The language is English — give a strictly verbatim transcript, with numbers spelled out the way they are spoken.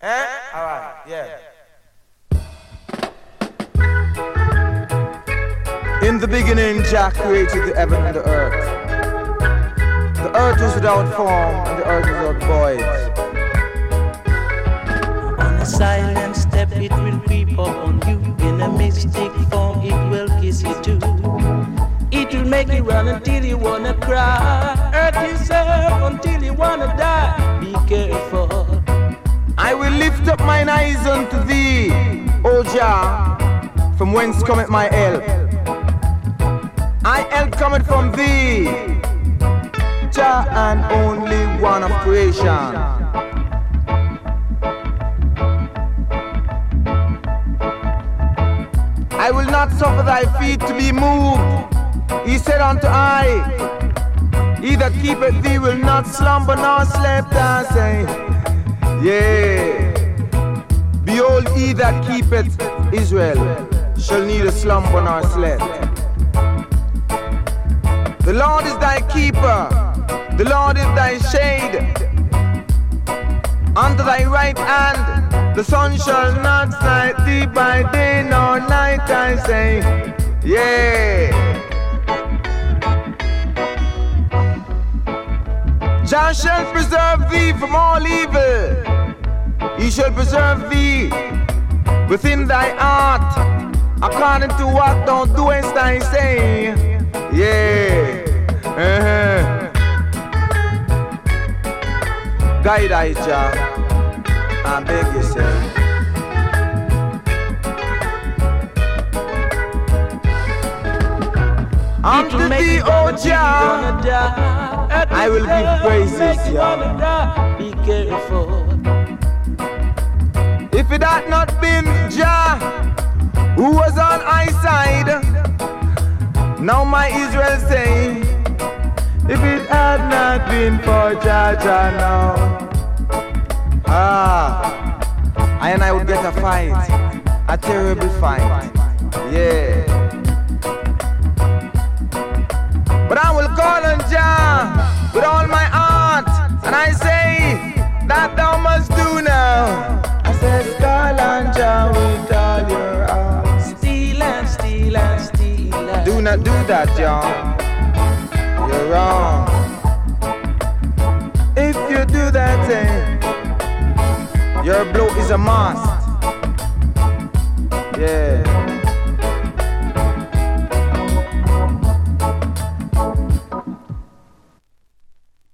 Eh? Alright, yeah. In the beginning, Jah created the heaven and the earth. The earth was without form and the earth was without void. On a silent step it will creep up on you. In a mystic form it will kiss you too. It will make you run until you wanna cry. Hurt yourself until you wanna die. Be careful. I will lift up mine eyes unto thee, O Jah, from whence cometh my help. I help cometh from thee, Jah and only one of creation. I will not suffer thy feet to be moved. He said unto I, he that keepeth thee will not slumber nor sleep. I say, yeah. Behold, he that keepeth Israel shall neither slumber nor sleep. The Lord is thy keeper, the Lord is thy shade. Unto thy right hand the sun shall not smite thee by day nor night. I say, yeah. Jah shall preserve thee from all evil. He shall preserve thee within thy heart, according to what thou doest, I say. Yeah. Uh-huh. Guide I, Jah, I beg you, say. Unto thee, O Jah, I will give praises, Jah. Be careful. If it had not been Jah who was on my side, now my Israel say, if it had not been for Jah, Jah now, ah, I and I would get a fight, a terrible fight, yeah. But I will call on Jah with all my heart, and I say that thou must do now. I say, call on Jah with all your heart. Steal and steal and steal and do not do that, Jah. You're wrong. If you do that thing, your blow is a mask.